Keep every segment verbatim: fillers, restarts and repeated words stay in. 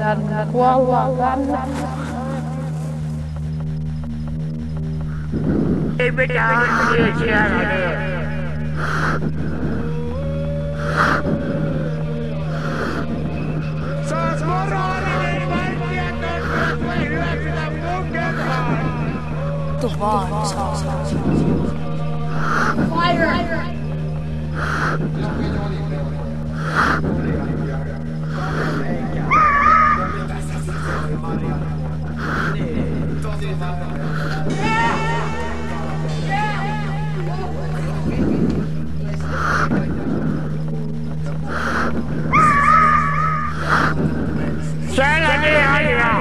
tänne, kuollaan tänne. Ei mitään asia siellä niin. Saas moroida niin vaikkia tontua, kun ei hyväksytä mun kertaan. Tu vaan, saa, saa, saa. Fire! Siellä niin ajaa!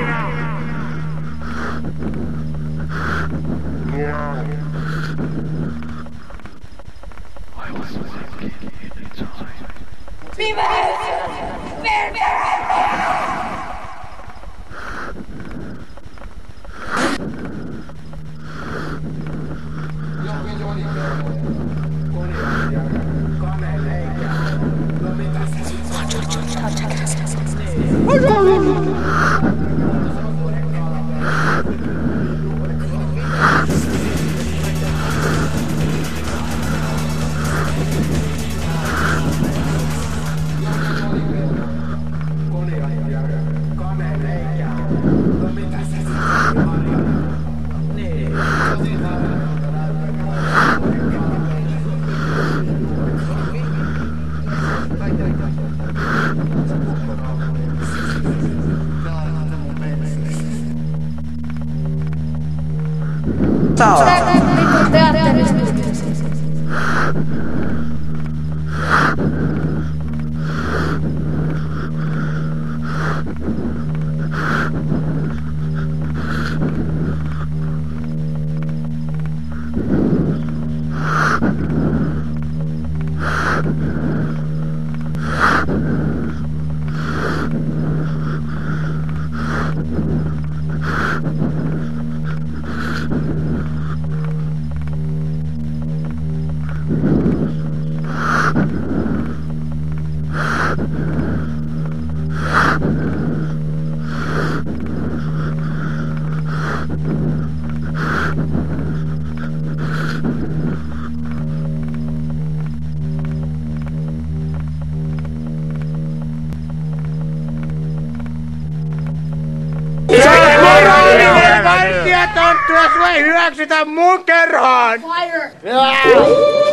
Tää on niinku teatterista. Vaikkia tonttua, jos ei hyväksytä mun kerhaan! Fire!